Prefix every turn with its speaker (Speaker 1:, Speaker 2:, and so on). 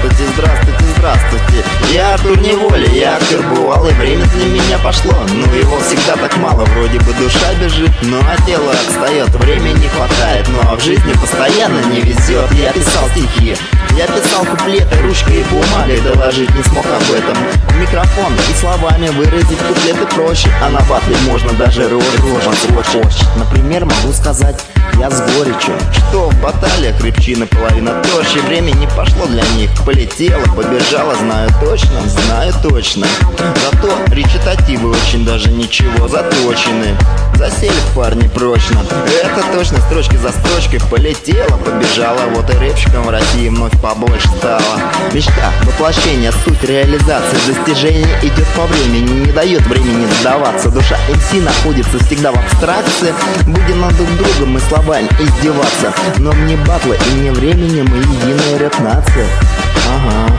Speaker 1: Здравствуйте, здравствуйте, здравствуйте. Я Артур Неволя, я актер бывалый, время для меня пошло. Но его всегда так мало, вроде бы душа бежит, но а тело отстает, времени не хватает. Ну а в жизни постоянно не везет. Я писал стихи, я писал куплеты, ручкой и бумагой, доложить не смог об этом. Микрофон и словами выразить куплеты проще, а на батле можно даже рожь. Например, могу сказать я с горечью, что в баталиях рябчина половина толще. Время не пошло для них, полетело, побежало, знаю точно. Зато речитативы очень даже ничего заточены, засели парни прочно. Это точно, строчки за строчкой полетела, побежала. Вот и рэпчиком в России вновь побольше стало. Мечта, воплощение, суть, реализация, достижение идет по времени, не дает времени сдаваться. Душа МС находится всегда в абстракции. Будем над друг другом и словами издеваться, но мне батла и не времени, мы единая рэп-нация. Ага.